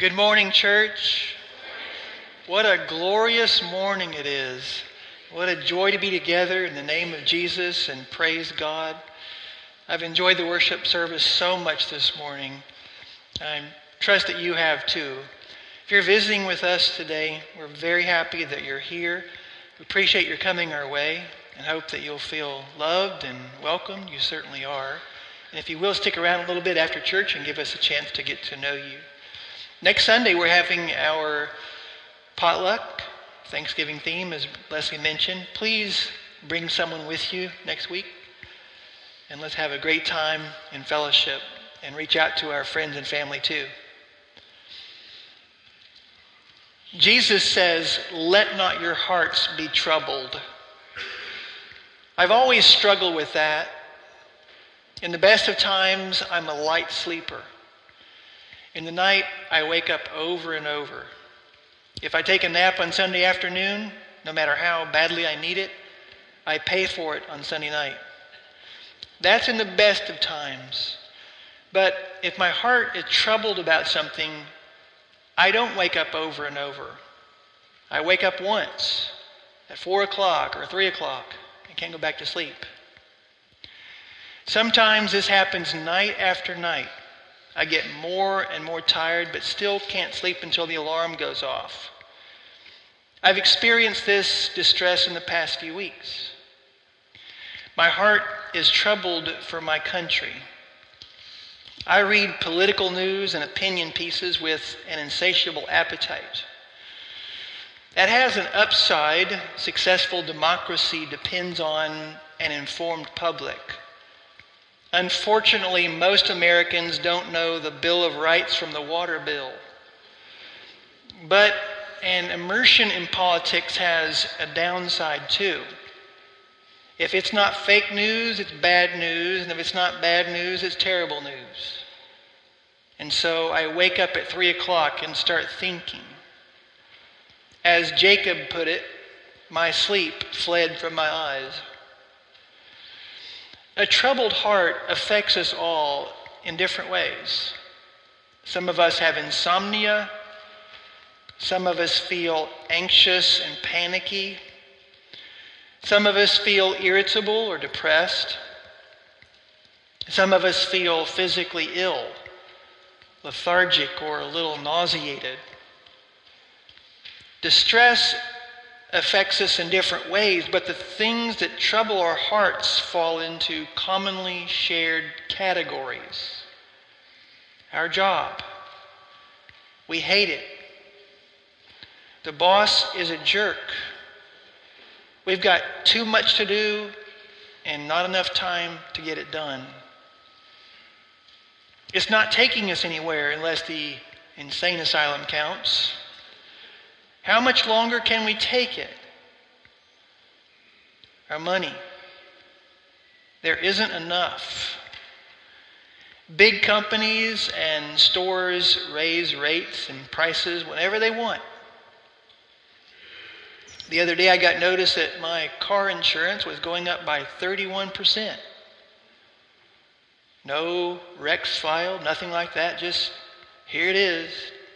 Good morning, church. What a glorious morning it is. What a joy to be together in the name of Jesus and praise God. I've enjoyed the worship service so much this morning. I trust that you have too. If you're visiting with us today, we're very happy that you're here. We appreciate your coming our way and hope that you'll feel loved and welcomed. You certainly are. And if you will, stick around a little bit after church and give us a chance to get to know you. Next Sunday, we're having our potluck, Thanksgiving theme, as Leslie mentioned. Please bring someone with you next week, and let's have a great time in fellowship and reach out to our friends and family too. Jesus says, "Let not your hearts be troubled." I've always struggled with that. In the best of times, I'm a light sleeper. In the night, I wake up over and over. If I take a nap on Sunday afternoon, no matter how badly I need it, I pay for it on Sunday night. That's in the best of times. But if my heart is troubled about something, I don't wake up over and over. I wake up once at 4 o'clock or 3 o'clock and can't go back to sleep. Sometimes this happens night after night. I get more and more tired, but still can't sleep until the alarm goes off. I've experienced this distress in the past few weeks. My heart is troubled for my country. I read political news and opinion pieces with an insatiable appetite. That has an upside. Successful democracy depends on an informed public. Unfortunately, most Americans don't know the Bill of Rights from the water bill. But an immersion in politics has a downside too. If it's not fake news, it's bad news. And if it's not bad news, it's terrible news. And so I wake up at 3 o'clock and start thinking. As Jacob put it, my sleep fled from my eyes. A troubled heart affects us all in different ways. Some of us have insomnia. Some of us feel anxious and panicky. Some of us feel irritable or depressed. Some of us feel physically ill, lethargic, or a little nauseated. Distress affects us in different ways, but the things that trouble our hearts fall into commonly shared categories. Our job. We hate it. The boss is a jerk. We've got too much to do and not enough time to get it done. It's not taking us anywhere unless the insane asylum counts. How much longer can we take it? Our money. There isn't enough. Big companies and stores raise rates and prices whenever they want. The other day I got notice that my car insurance was going up by 31%. No Rex file, nothing like that, just here it is.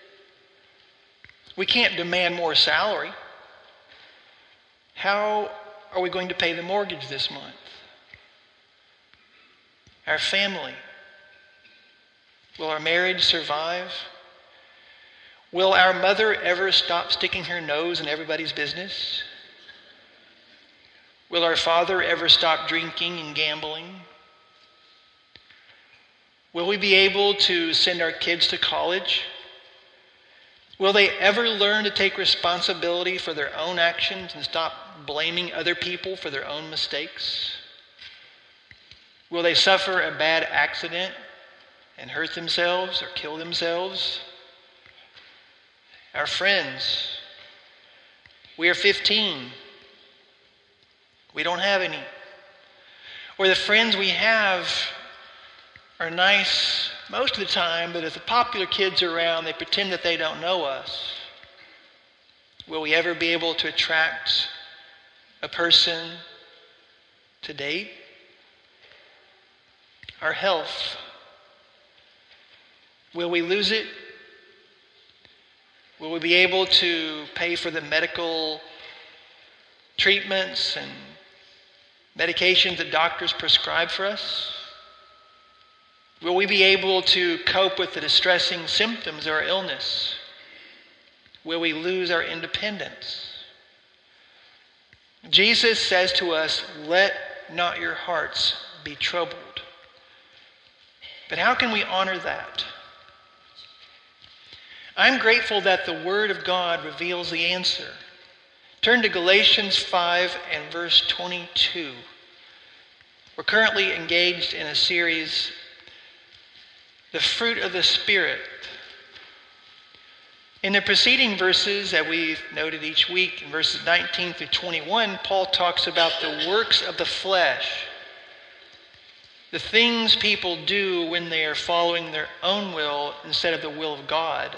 We can't demand more salary. How are we going to pay the mortgage this month? Our family. Will our marriage survive? Will our mother ever stop sticking her nose in everybody's business? Will our father ever stop drinking and gambling? Will we be able to send our kids to college? Will they ever learn to take responsibility for their own actions and stop blaming other people for their own mistakes? Will they suffer a bad accident and hurt themselves or kill themselves? Our friends. We are 15. We don't have any. Or the friends we have are nice most of the time, but if the popular kids are around, they pretend that they don't know us. Will we ever be able to attract a person to date? Our health. Will we lose it? we be able to pay for the medical treatments and medications that doctors prescribe for us? Will we be able to cope with the distressing symptoms of our illness? Will we lose our independence? Jesus says to us, let not your hearts be troubled. But how can we honor that? I'm grateful that the Word of God reveals the answer. Turn to Galatians 5 and verse 22. We're currently engaged in a series, The Fruit of the Spirit. In the preceding verses that we've noted each week, in verses 19 through 21, Paul talks about the works of the flesh, the things people do when they are following their own will instead of the will of God.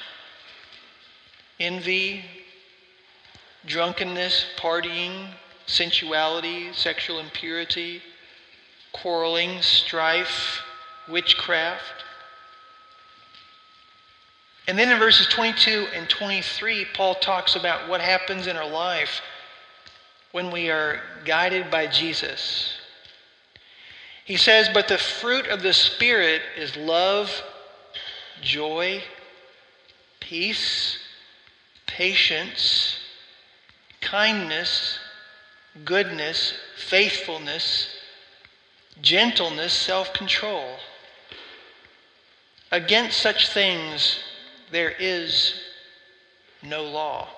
Envy, drunkenness, partying, sensuality, sexual impurity, quarreling, strife, witchcraft. And then in verses 22 and 23, Paul talks about what happens in our life when we are guided by Jesus. He says, but the fruit of the Spirit is love, joy, peace, patience, kindness, goodness, faithfulness, gentleness, self-control. Against such things there is no law.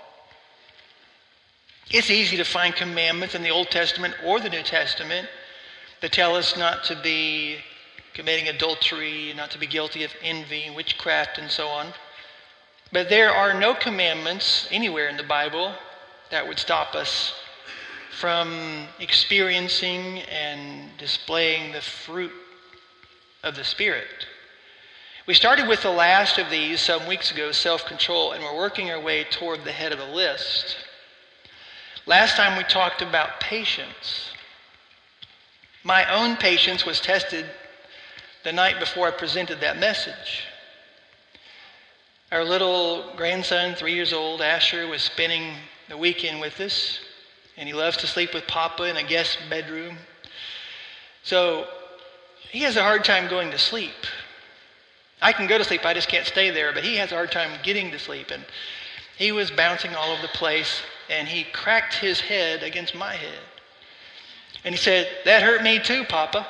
It's easy to find commandments in the Old Testament or the New Testament that tell us not to be committing adultery, not to be guilty of envy, witchcraft, and so on. But there are no commandments anywhere in the Bible that would stop us from experiencing and displaying the fruit of the Spirit. We started with the last of these some weeks ago, self-control, and we're working our way toward the head of the list. Last time we talked about patience. My own patience was tested the night before I presented that message. Our little grandson, 3 years old, Asher, was spending the weekend with us, and he loves to sleep with Papa in a guest bedroom. So he has a hard time going to sleep. I can go to sleep, I just can't stay there, but he has a hard time getting to sleep. And he was bouncing all over the place, and he cracked his head against my head. And he said, "That hurt me too, Papa."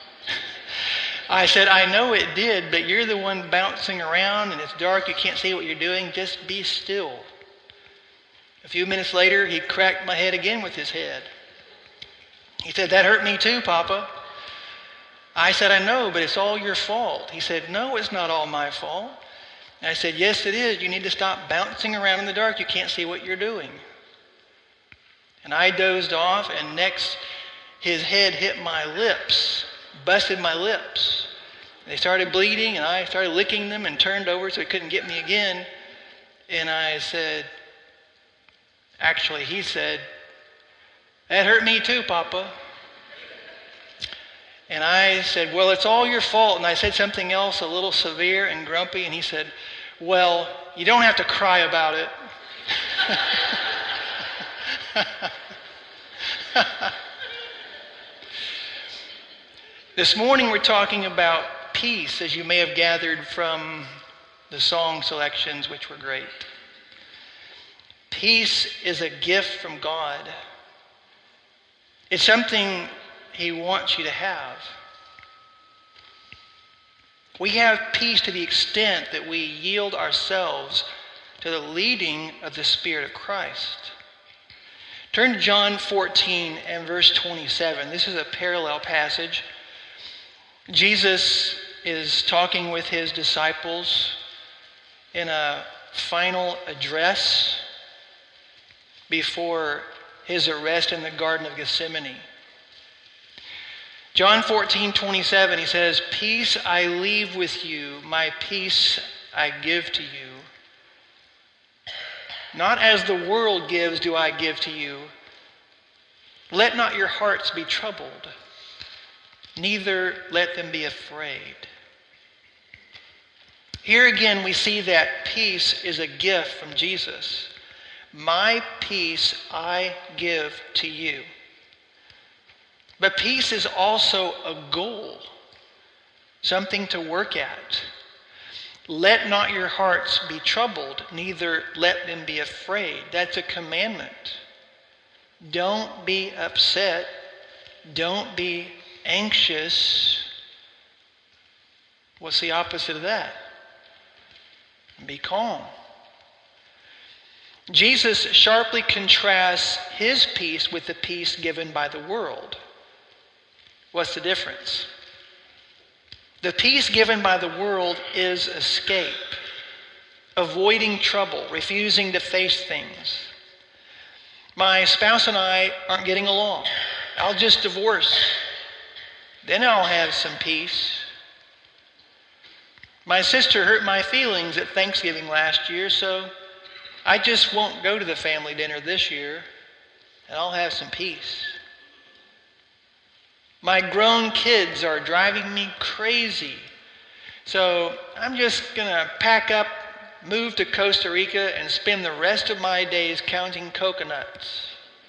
I said, "I know it did, but you're the one bouncing around, and it's dark, you can't see what you're doing, just be still." A few minutes later, he cracked my head again with his head. He said, "That hurt me too, Papa." I said, "I know, but it's all your fault." He said, "No, it's not all my fault." And I said, "Yes, it is. You need to stop bouncing around in the dark. You can't see what you're doing." And I dozed off, and next his head hit my lips, busted my lips. They started bleeding, and I started licking them and turned over so he couldn't get me again. And I said, actually, he said, "That hurt me too, Papa." And I said, "Well, it's all your fault." And I said something else a little severe and grumpy, and he said, "Well, you don't have to cry about it." This morning we're talking about peace, as you may have gathered from the song selections, which were great. Peace is a gift from God. It's something He wants you to have. We have peace to the extent that we yield ourselves to the leading of the Spirit of Christ. Turn to John 14 and verse 27. This is a parallel passage. Jesus is talking with his disciples in a final address before his arrest in the Garden of Gethsemane. John 14:27, he says, "Peace I leave with you, my peace I give to you. Not as the world gives do I give to you. Let not your hearts be troubled, neither let them be afraid." Here again, we see that peace is a gift from Jesus. My peace I give to you. But peace is also a goal, something to work at. Let not your hearts be troubled, neither let them be afraid. That's a commandment. Don't be upset. Don't be anxious. What's the opposite of that? Be calm. Jesus sharply contrasts his peace with the peace given by the world. What's the difference? The peace given by the world is escape, avoiding trouble, refusing to face things. My spouse and I aren't getting along. I'll just divorce. Then I'll have some peace. My sister hurt my feelings at Thanksgiving last year, so I just won't go to the family dinner this year, and I'll have some peace. My grown kids are driving me crazy, so I'm just going to pack up, move to Costa Rica, and spend the rest of my days counting coconuts.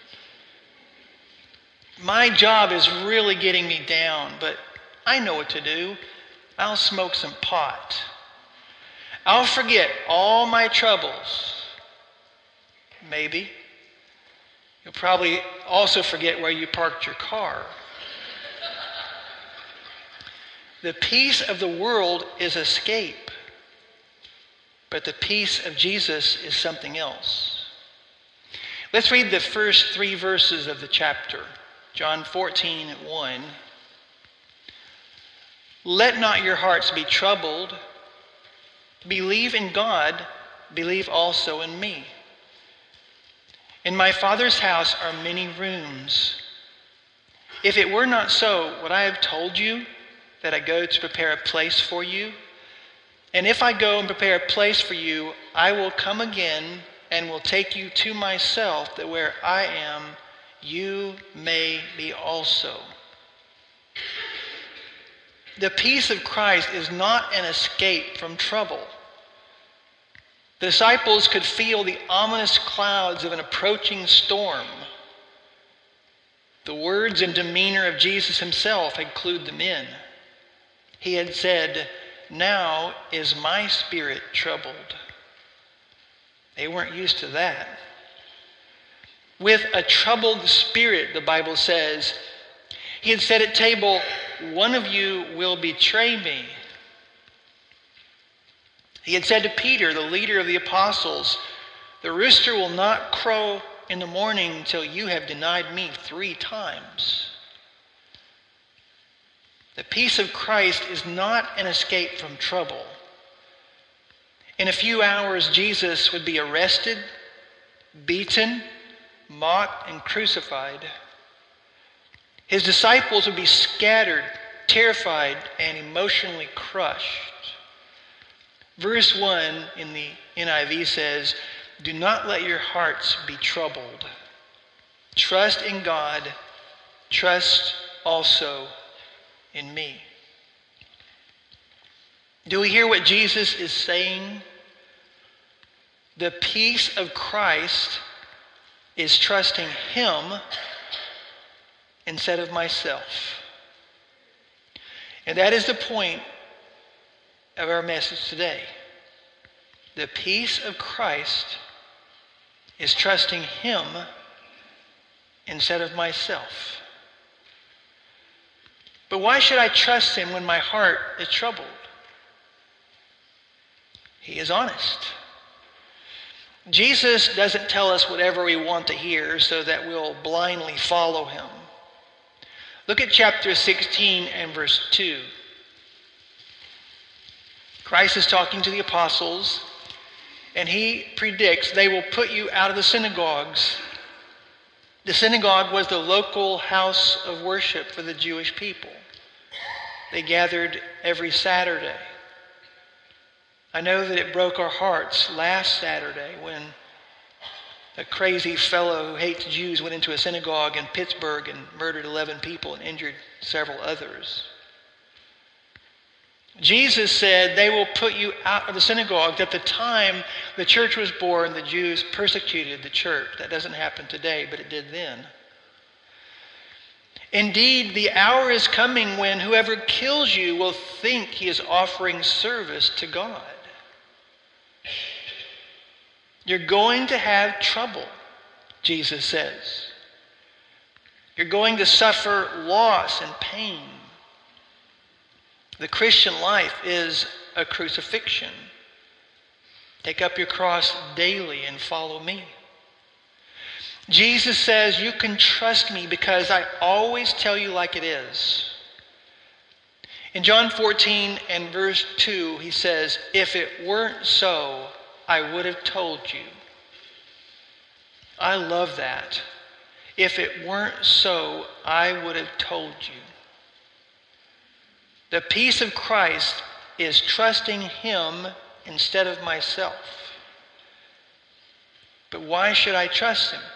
My job is really getting me down, but I know what to do. I'll smoke some pot. I'll forget all my troubles. Maybe. You'll probably also forget where you parked your car. The peace of the world is escape, but the peace of Jesus is something else. Let's read the first 3 verses of the chapter. John 14:1. Let not your hearts be troubled. Believe in God, believe also in me. In my Father's house are many rooms. If it were not so, would I have told you that I go to prepare a place for you? And if I go and prepare a place for you, I will come again and will take you to myself, that where I am, you may be also. The peace of Christ is not an escape from trouble. The disciples could feel the ominous clouds of an approaching storm. The words and demeanor of Jesus himself had clued them in. He had said, "Now is my spirit troubled." They weren't used to that. With a troubled spirit, the Bible says, he had said at table, "One of you will betray me." He had said to Peter, the leader of the apostles, "The rooster will not crow in the morning until you have denied me 3 times. The peace of Christ is not an escape from trouble. In a few hours, Jesus would be arrested, beaten, mocked, and crucified. His disciples would be scattered, terrified, and emotionally crushed. Verse 1 in the NIV says, "Do not let your hearts be troubled. Trust in God. Trust also in me." Do we hear what Jesus is saying? The peace of Christ is trusting him instead of myself. And that is the point of our message today. The peace of Christ is trusting him instead of myself. But why should I trust him when my heart is troubled? He is honest. Jesus doesn't tell us whatever we want to hear so that we'll blindly follow him. Look at chapter 16 and verse 2. Christ is talking to the apostles, and he predicts they will put you out of the synagogues. The synagogue was the local house of worship for the Jewish people. They gathered every Saturday. I know that it broke our hearts last Saturday when a crazy fellow who hates Jews went into a synagogue in Pittsburgh and murdered 11 people and injured several others. Jesus said they will put you out of the synagogue. At the time the church was born, the Jews persecuted the church. That doesn't happen today, but it did then. Indeed, the hour is coming when whoever kills you will think he is offering service to God. You're going to have trouble, Jesus says. You're going to suffer loss and pain. The Christian life is a crucifixion. Take up your cross daily and follow me. Jesus says, you can trust me because I always tell you like it is. In John 14 and verse 2, he says, if it weren't so, I would have told you. I love that. If it weren't so, I would have told you. The peace of Christ is trusting him instead of myself. But why should I trust him?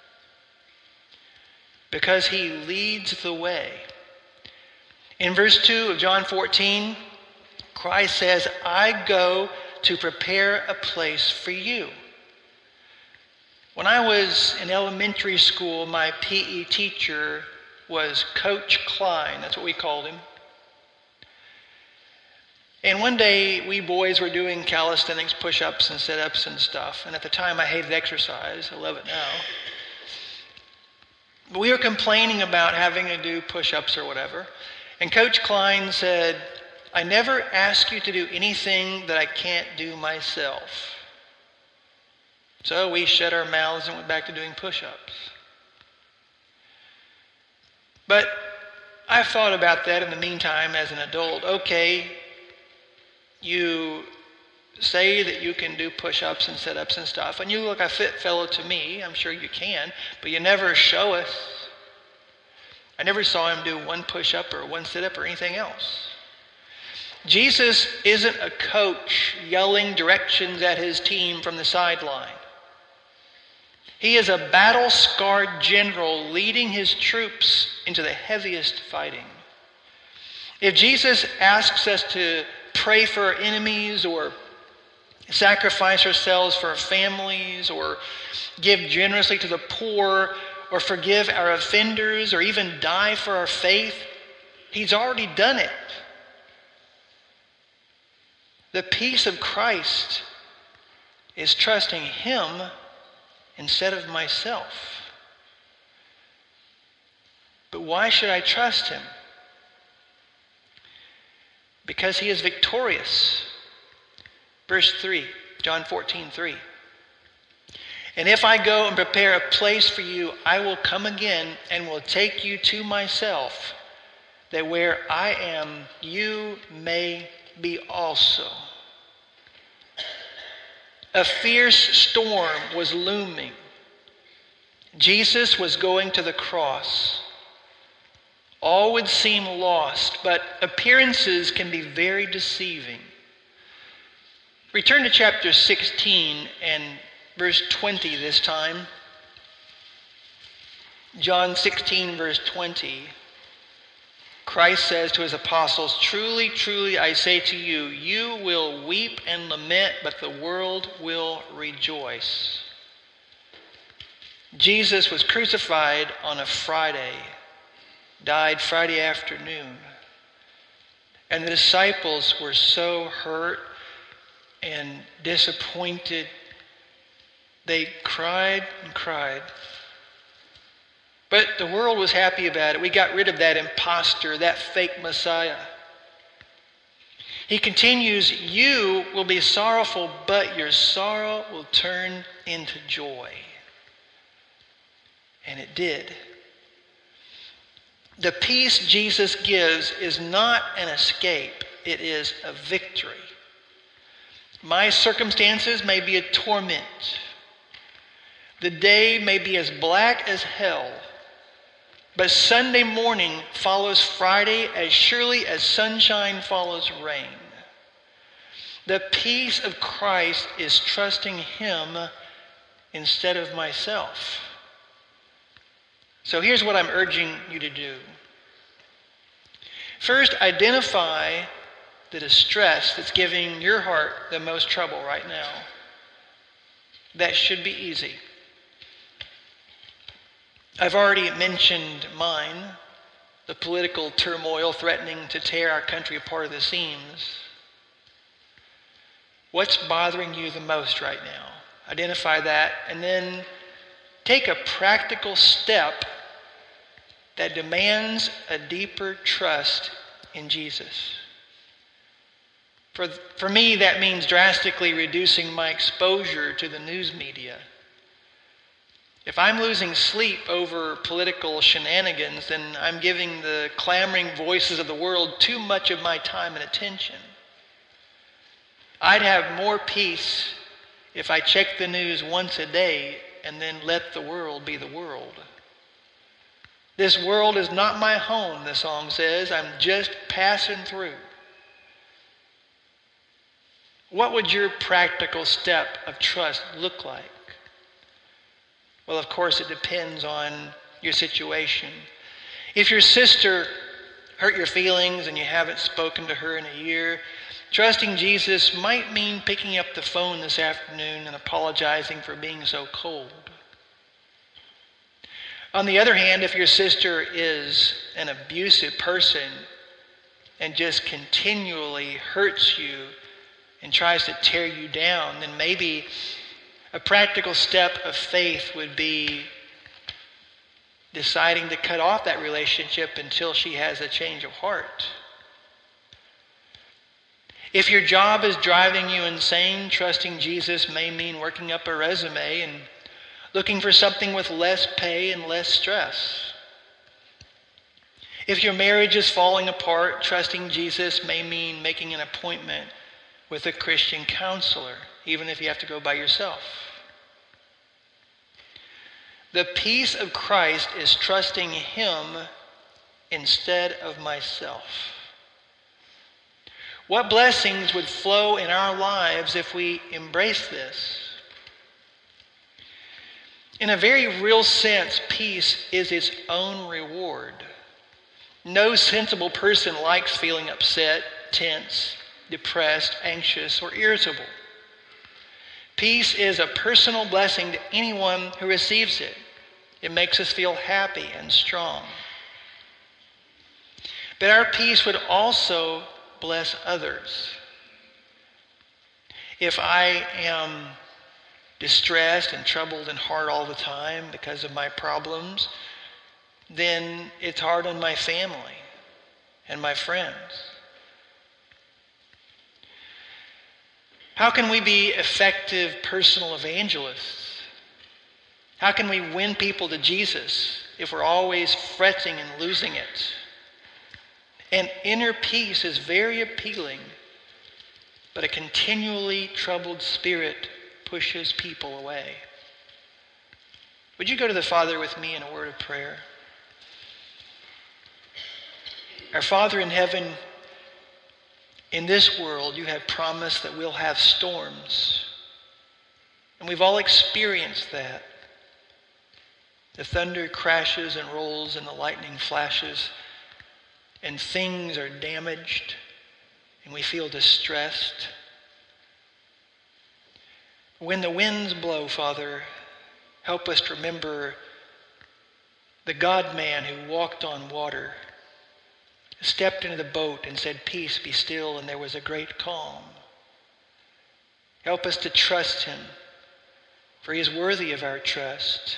Because he leads the way. In verse 2 of John 14, Christ says, I go to prepare a place for you. When I was in elementary school, my PE teacher was Coach Klein. That's what we called him. And one day, we boys were doing calisthenics, push-ups and sit-ups and stuff. And at the time, I hated exercise. I love it now. But we were complaining about having to do push-ups or whatever. And Coach Klein said, I never ask you to do anything that I can't do myself. So we shut our mouths and went back to doing push-ups. But I've thought about that in the meantime as an adult. Okay, you say that you can do push-ups and sit-ups and stuff, and you look a fit fellow to me. I'm sure you can, but you never show us. I never saw him do one push-up or one sit-up or anything else. Jesus isn't a coach yelling directions at his team from the sideline. He is a battle-scarred general leading his troops into the heaviest fighting. If Jesus asks us to pray for our enemies or sacrifice ourselves for our families or give generously to the poor or forgive our offenders or even die for our faith, he's already done it. The peace of Christ is trusting him instead of myself. But why should I trust him? Because he is victorious. Verse 3, John 14:3. And if I go and prepare a place for you, I will come again and will take you to myself, that where I am, you may be also. A fierce storm was looming. Jesus was going to the cross. All would seem lost, but appearances can be very deceiving. Return to chapter 16 and verse 20 this time. John 16, verse 20. Christ says to his apostles, truly, truly, I say to you, you will weep and lament, but the world will rejoice. Jesus was crucified on a Friday, died Friday afternoon. And the disciples were so hurt and disappointed. They cried and cried. But the world was happy about it. We got rid of that imposter, that fake Messiah. He continues, you will be sorrowful, but your sorrow will turn into joy. And it did. The peace Jesus gives is not an escape. It is a victory. My circumstances may be a torment. The day may be as black as hell. But Sunday morning follows Friday as surely as sunshine follows rain. The peace of Christ is trusting him instead of myself. So here's what I'm urging you to do. First, identify the distress that's giving your heart the most trouble right now. That should be easy. I've already mentioned mine, the political turmoil threatening to tear our country apart at the seams. What's bothering you the most right now? Identify that, and then take a practical step that demands a deeper trust in Jesus. For me, that means drastically reducing my exposure to the news media. If I'm losing sleep over political shenanigans, then I'm giving the clamoring voices of the world too much of my time and attention. I'd have more peace if I checked the news once a day and then let the world be the world. This world is not my home, the song says. I'm just passing through. What would your practical step of trust look like? Well, of course, it depends on your situation. If your sister hurt your feelings and you haven't spoken to her in a year, trusting Jesus might mean picking up the phone this afternoon and apologizing for being so cold. On the other hand, if your sister is an abusive person and just continually hurts you and tries to tear you down, then maybe a practical step of faith would be deciding to cut off that relationship until she has a change of heart. If your job is driving you insane, trusting Jesus may mean working up a resume and looking for something with less pay and less stress. If your marriage is falling apart, trusting Jesus may mean making an appointment with a Christian counselor, even if you have to go by yourself. The peace of Christ is trusting Him instead of myself. What blessings would flow in our lives if we embrace this? In a very real sense, peace is its own reward. No sensible person likes feeling upset, tense, depressed, anxious, or irritable. Peace is a personal blessing to anyone who receives it. It makes us feel happy and strong. But our peace would also bless others. If I am distressed and troubled in heart all the time because of my problems, then it's hard on my family and my friends. How can we be effective personal evangelists? How can we win people to Jesus if we're always fretting and losing it? And inner peace is very appealing, but a continually troubled spirit pushes people away. Would you go to the Father with me in a word of prayer? Our Father in heaven, in this world, you have promised that we'll have storms. And we've all experienced that. The thunder crashes and rolls and the lightning flashes, and things are damaged, and we feel distressed. When the winds blow, Father, help us to remember the God-man who walked on water, stepped into the boat and said, "Peace, be still," and there was a great calm. Help us to trust Him, for He is worthy of our trust.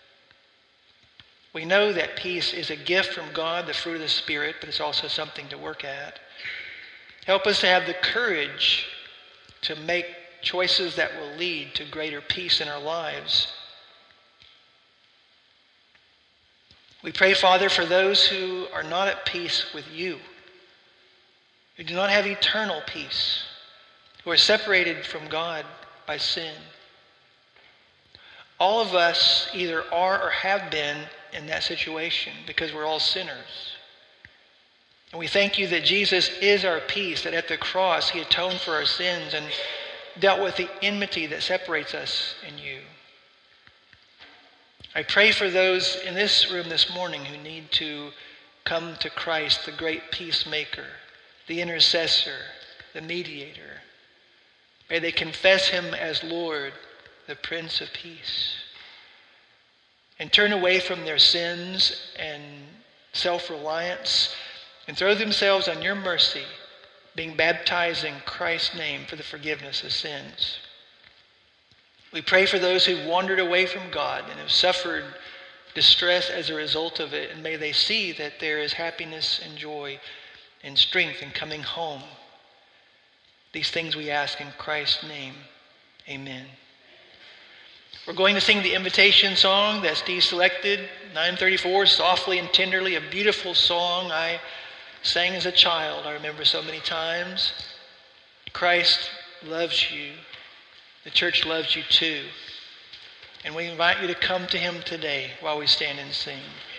We know that peace is a gift from God, the fruit of the Spirit, but it's also something to work at. Help us to have the courage to make choices that will lead to greater peace in our lives. We pray, Father, for those who are not at peace with you, who do not have eternal peace, who are separated from God by sin. All of us either are or have been in that situation because we're all sinners. And we thank you that Jesus is our peace, that at the cross He atoned for our sins and dealt with the enmity that separates us and you. I pray for those in this room this morning who need to come to Christ, the great peacemaker, the intercessor, the mediator. May they confess him as Lord, the Prince of Peace, and turn away from their sins and self-reliance and throw themselves on your mercy, being baptized in Christ's name for the forgiveness of sins. We pray for those who've wandered away from God and have suffered distress as a result of it, and may they see that there is happiness and joy and strength in coming home. These things we ask in Christ's name. Amen. We're going to sing the invitation song that Steve selected, 934, Softly and Tenderly, a beautiful song I sang as a child, I remember so many times. Christ loves you. The church loves you too. And we invite you to come to him today while we stand and sing.